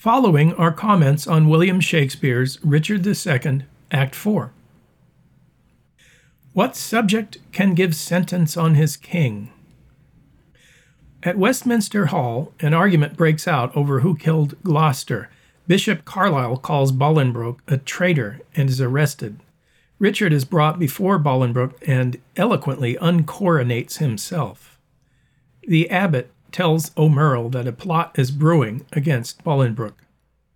Following are comments on William Shakespeare's Richard II, Act 4. What subject can give sentence on his king? At Westminster Hall, an argument breaks out over who killed Gloucester. Bishop Carlisle calls Bolingbroke a traitor and is arrested. Richard is brought before Bolingbroke and eloquently uncoronates himself. The abbot tells O'Merrill that a plot is brewing against Bolingbroke.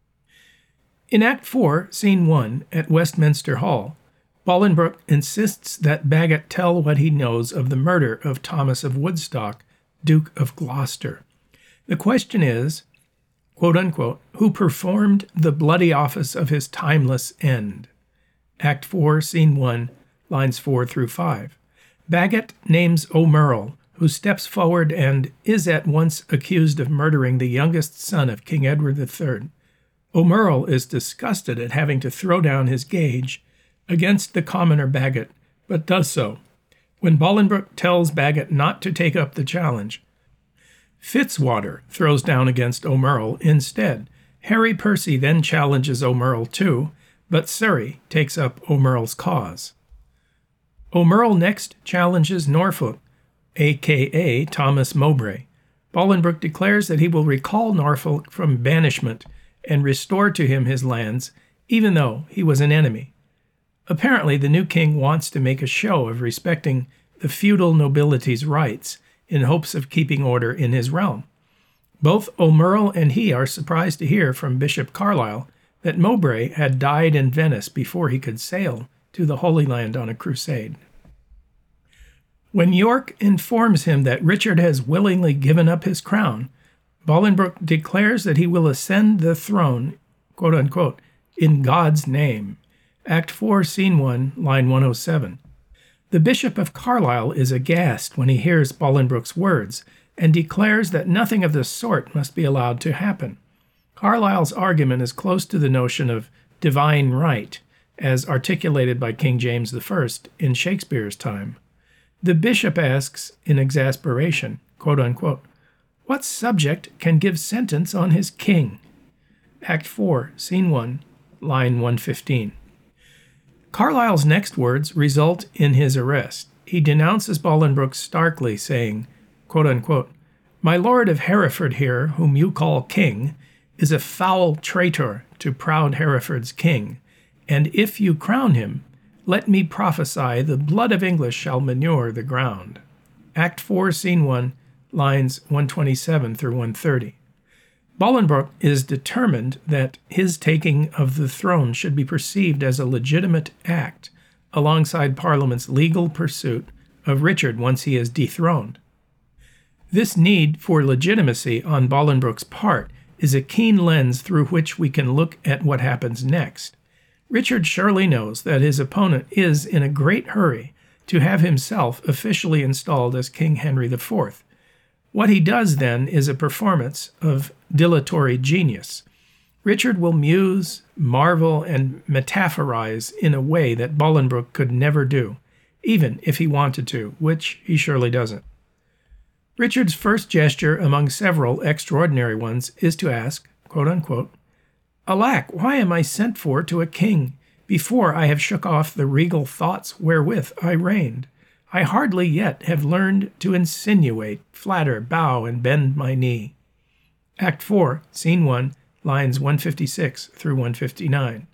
In Act 4, Scene 1, at Westminster Hall, Bolingbroke insists that Bagot tell what he knows of the murder of Thomas of Woodstock, Duke of Gloucester. The question is, quote unquote, who performed the bloody office of his timeless end? Act 4, Scene 1, lines 4 through 5. Bagot names O'Merrill, who steps forward and is at once accused of murdering the youngest son of King Edward III. O'Merrill is disgusted at having to throw down his gage against the commoner Bagot, but does so. When Bolingbroke tells Bagot not to take up the challenge, Fitzwater throws down against O'Merrill instead. Harry Percy then challenges O'Merrill too, but Surrey takes up O'Merrill's cause. O'Merrill next challenges Norfolk, a.k.a. Thomas Mowbray. Bolingbroke declares that he will recall Norfolk from banishment and restore to him his lands, even though he was an enemy. Apparently, the new king wants to make a show of respecting the feudal nobility's rights in hopes of keeping order in his realm. Both O'Merrill and he are surprised to hear from Bishop Carlisle that Mowbray had died in Venice before he could sail to the Holy Land on a crusade. When York informs him that Richard has willingly given up his crown, Bolingbroke declares that he will ascend the throne, quote unquote, in God's name. Act 4, Scene 1, line 107. The Bishop of Carlisle is aghast when he hears Bolingbroke's words and declares that nothing of the sort must be allowed to happen. Carlisle's argument is close to the notion of divine right, as articulated by King James I in Shakespeare's time. The bishop asks in exasperation, quote unquote, what subject can give sentence on his king? Act 4, Scene 1, line 115. Carlisle's next words result in his arrest. He denounces Bolingbroke starkly, saying, quote unquote, my lord of Hereford here, whom you call king, is a foul traitor to proud Hereford's king, and if you crown him, let me prophesy the blood of English shall manure the ground. Act 4, Scene 1, lines 127 through 130. Bolingbroke is determined that his taking of the throne should be perceived as a legitimate act alongside Parliament's legal pursuit of Richard once he is dethroned. This need for legitimacy on Bolingbroke's part is a keen lens through which we can look at what happens next. Richard surely knows that his opponent is in a great hurry to have himself officially installed as King Henry IV. What he does then is a performance of dilatory genius. Richard will muse, marvel, and metaphorize in a way that Bolingbroke could never do, even if he wanted to, which he surely doesn't. Richard's first gesture among several extraordinary ones is to ask, quote unquote, alack, why am I sent for to a king, before I have shook off the regal thoughts wherewith I reigned? I hardly yet have learned to insinuate, flatter, bow, and bend my knee. Act 4, Scene 1, lines 156 through 159.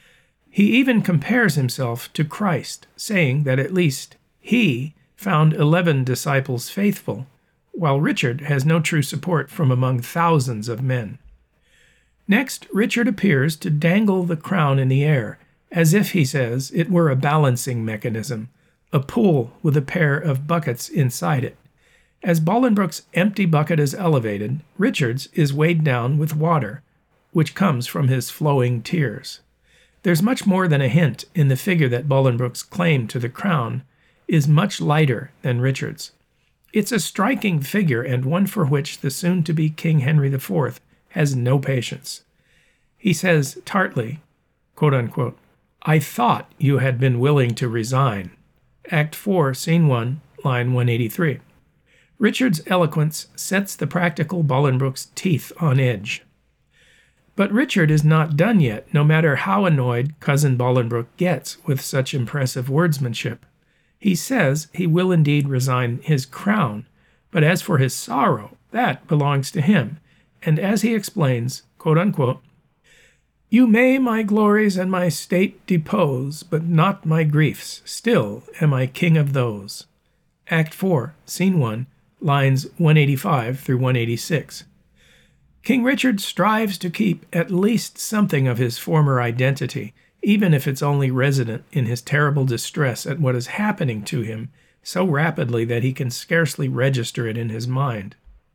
He even compares himself to Christ, saying that at least he found 11 disciples faithful, while Richard has no true support from among thousands of men. Next, Richard appears to dangle the crown in the air, as if, he says, it were a balancing mechanism, a pool with a pair of buckets inside it. As Bolingbroke's empty bucket is elevated, Richard's is weighed down with water, which comes from his flowing tears. There's much more than a hint in the figure that Bolingbroke's claim to the crown is much lighter than Richard's. It's a striking figure and one for which the soon-to-be King Henry IV has no patience. He says tartly, quote unquote, I thought you had been willing to resign. Act 4, Scene 1, line 183. Richard's eloquence sets the practical Bolingbroke's teeth on edge. But Richard is not done yet, no matter how annoyed Cousin Bolingbroke gets with such impressive wordsmanship. He says he will indeed resign his crown, but as for his sorrow, that belongs to him. And as he explains, quote unquote, "You may my glories and my state depose, but not my griefs. Still am I king of those." Act 4, Scene 1, lines 185 through 186. King Richard strives to keep at least something of his former identity, even if it's only resident in his terrible distress at what is happening to him so rapidly that he can scarcely register it in his mind.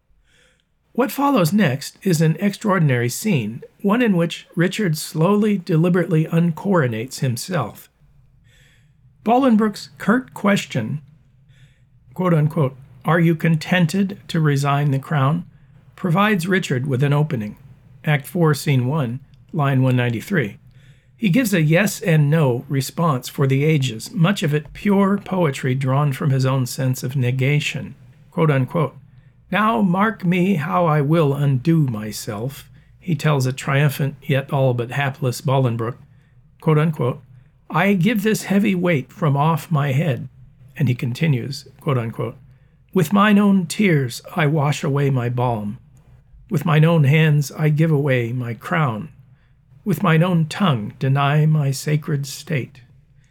What follows next is an extraordinary scene, one in which Richard slowly, deliberately uncoronates himself. Bolingbroke's curt question, quote unquote, "Are you contented to resign the crown?" provides Richard with an opening. Act 4, Scene 1, line 193. He gives a yes and no response for the ages, much of it pure poetry drawn from his own sense of negation. Quote unquote, "Now mark me how I will undo myself," he tells a triumphant yet all but hapless Bolingbroke. Quote unquote, "I give this heavy weight from off my head." And he continues, quote unquote, "With mine own tears I wash away my balm. With mine own hands I give away my crown. With mine own tongue deny my sacred state."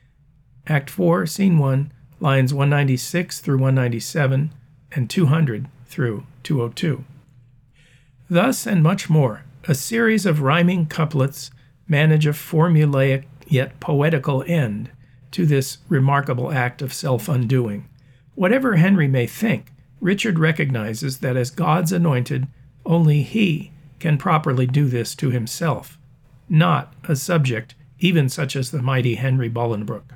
Act 4, Scene 1, lines 196 through 197 and 200 through 202. Thus and much more, a series of rhyming couplets manage a formulaic yet poetical end to this remarkable act of self-undoing. Whatever Henry may think, Richard recognizes that as God's anointed, only he can properly do this to himself, not a subject even such as the mighty Henry Bolingbroke.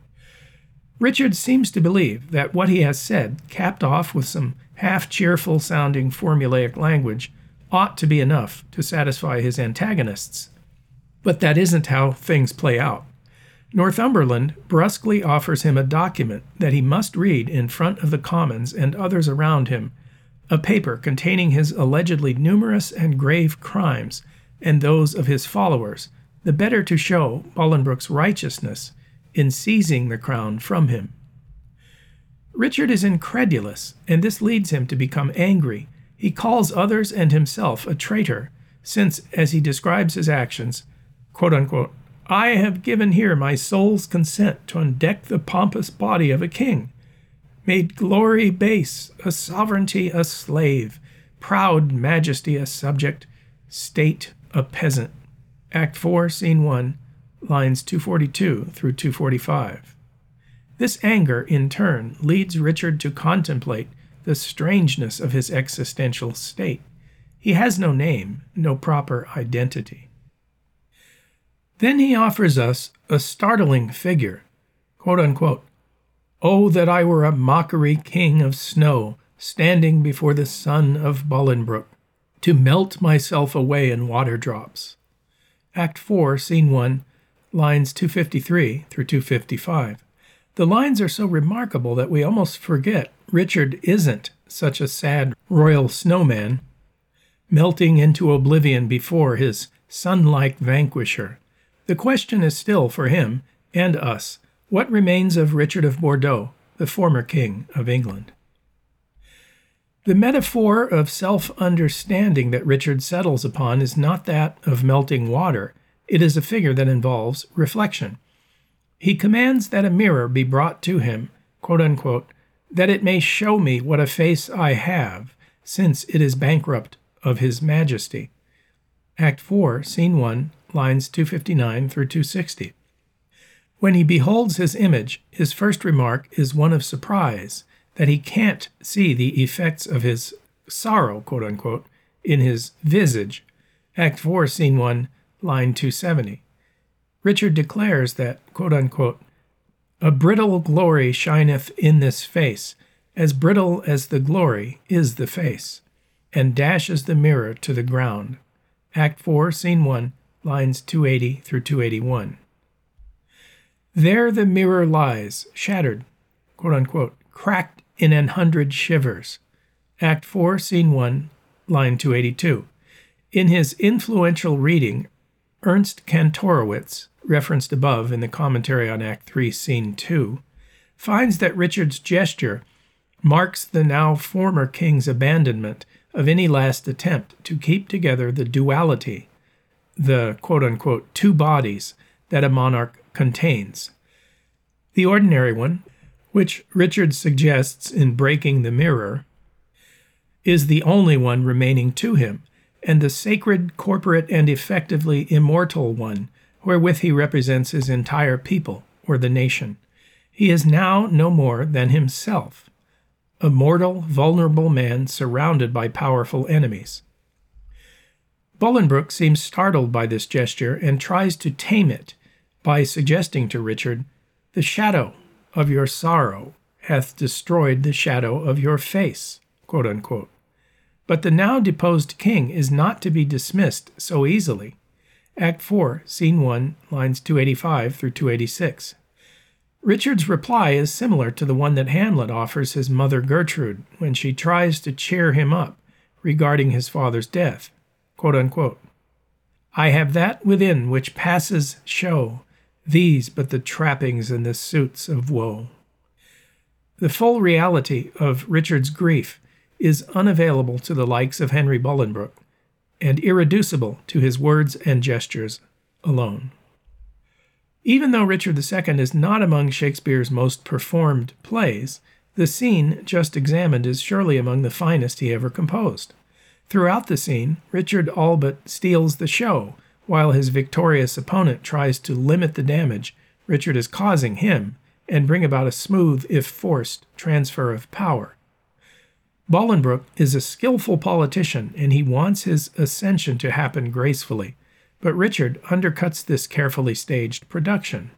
Richard seems to believe that what he has said, capped off with some half-cheerful sounding formulaic language, ought to be enough to satisfy his antagonists. But that isn't how things play out. Northumberland brusquely offers him a document that he must read in front of the Commons and others around him, a paper containing his allegedly numerous and grave crimes and those of his followers, the better to show Bolingbroke's righteousness in seizing the crown from him. Richard is incredulous, and this leads him to become angry. He calls others and himself a traitor, since, as he describes his actions, quote unquote, "I have given here my soul's consent to undeck the pompous body of a king, made glory base, a sovereignty a slave, proud majesty a subject, state a peasant." Act 4, Scene 1, lines 242 through 245. This anger, in turn, leads Richard to contemplate the strangeness of his existential state. He has no name, no proper identity. Then he offers us a startling figure, quote unquote, "Oh, that I were a mockery king of snow, standing before the son of Bolingbroke, to melt myself away in water drops." Act 4, Scene 1, lines 253 through 255. The lines are so remarkable that we almost forget Richard isn't such a sad royal snowman, melting into oblivion before his sun-like vanquisher. The question is still for him and us, what remains of Richard of Bordeaux, the former king of England? The metaphor of self-understanding that Richard settles upon is not that of melting water. It is a figure that involves reflection. He commands that a mirror be brought to him, quote unquote, "that it may show me what a face I have, since it is bankrupt of his majesty." Act 4, Scene 1, lines 259 through 260. When he beholds his image, his first remark is one of surprise, that he can't see the effects of his sorrow, quote unquote, in his visage. Act 4, Scene 1, line 270. Richard declares that, quote unquote, "a brittle glory shineth in this face, as brittle as the glory is the face," and dashes the mirror to the ground. Act 4, Scene 1, lines 280 through 281. There the mirror lies, shattered, quote unquote, cracked in 100 shivers. Act 4, Scene 1, line 282. In his influential reading, Ernst Kantorowicz, referenced above in the commentary on Act 3, Scene 2, finds that Richard's gesture marks the now former king's abandonment of any last attempt to keep together the duality, the quote-unquote two bodies that a monarch contains. The ordinary one, which Richard suggests in Breaking the Mirror, is the only one remaining to him, and the sacred, corporate, and effectively immortal one, wherewith he represents his entire people, or the nation. He is now no more than himself, a mortal, vulnerable man surrounded by powerful enemies. Bolingbroke seems startled by this gesture and tries to tame it by suggesting to Richard, "The shadow of your sorrow hath destroyed the shadow of your face," quote unquote. But the now deposed king is not to be dismissed so easily. Act 4, Scene 1, lines 285 through 286. Richard's reply is similar to the one that Hamlet offers his mother Gertrude when she tries to cheer him up regarding his father's death. Quote unquote, "I have that within which passes show, these but the trappings and the suits of woe." The full reality of Richard's grief is unavailable to the likes of Henry Bolingbroke, and irreducible to his words and gestures alone. Even though Richard II is not among Shakespeare's most performed plays, the scene just examined is surely among the finest he ever composed. Throughout the scene, Richard all but steals the show, while his victorious opponent tries to limit the damage Richard is causing him and bring about a smooth, if forced, transfer of power. Bolingbroke is a skillful politician, and he wants his ascension to happen gracefully, but Richard undercuts this carefully staged production.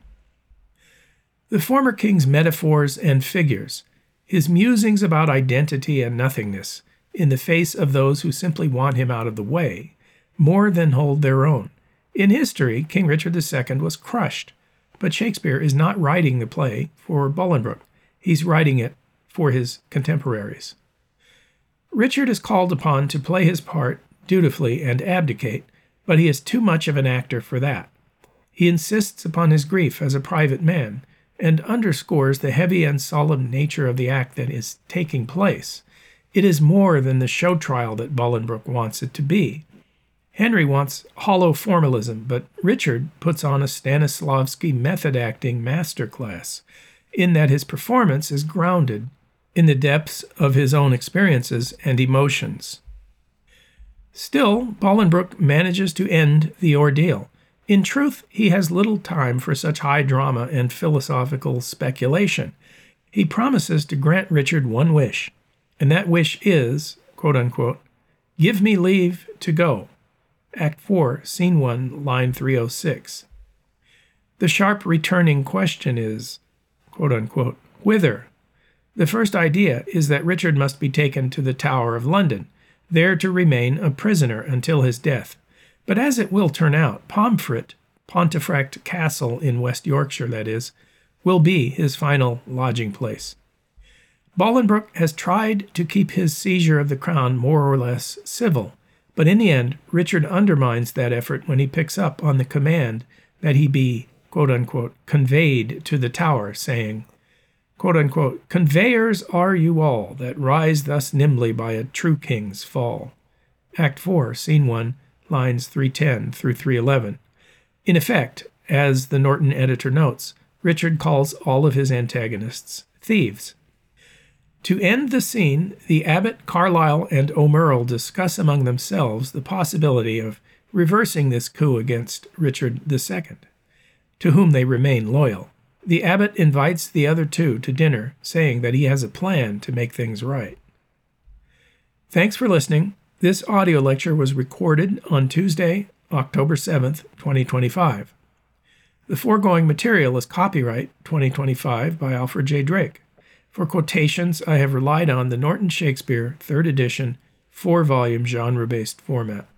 The former king's metaphors and figures, his musings about identity and nothingness, in the face of those who simply want him out of the way, more than hold their own. In history, King Richard II was crushed, but Shakespeare is not writing the play for Bolingbroke. He's writing it for his contemporaries. Richard is called upon to play his part dutifully and abdicate, but he is too much of an actor for that. He insists upon his grief as a private man and underscores the heavy and solemn nature of the act that is taking place. It is more than the show trial that Bolingbroke wants it to be. Henry wants hollow formalism, but Richard puts on a Stanislavski method acting masterclass, in that his performance is grounded in the depths of his own experiences and emotions. Still, Bolingbroke manages to end the ordeal. In truth, he has little time for such high drama and philosophical speculation. He promises to grant Richard one wish, and that wish is, quote unquote, "Give me leave to go." Act 4, Scene 1, line 306. The sharp returning question is, quote unquote, "Whither?" The first idea is that Richard must be taken to the Tower of London, there to remain a prisoner until his death. But as it will turn out, Pomfret, Pontefract Castle in West Yorkshire, that is, will be his final lodging place. Bolingbroke has tried to keep his seizure of the crown more or less civil, but in the end, Richard undermines that effort when he picks up on the command that he be, quote unquote, "conveyed to the Tower," saying, quote unquote, "Conveyors are you all that rise thus nimbly by a true king's fall." Act 4, Scene 1, lines 310 through 311. In effect, as the Norton editor notes, Richard calls all of his antagonists thieves. To end the scene, the abbot, Carlisle, and O'Merle discuss among themselves the possibility of reversing this coup against Richard II, to whom they remain loyal. The abbot invites the other two to dinner, saying that he has a plan to make things right. Thanks for listening. This audio lecture was recorded on Tuesday, October 7th, 2025. The foregoing material is copyright 2025 by Alfred J. Drake. For quotations, I have relied on the Norton Shakespeare 3rd edition 4-volume genre-based format.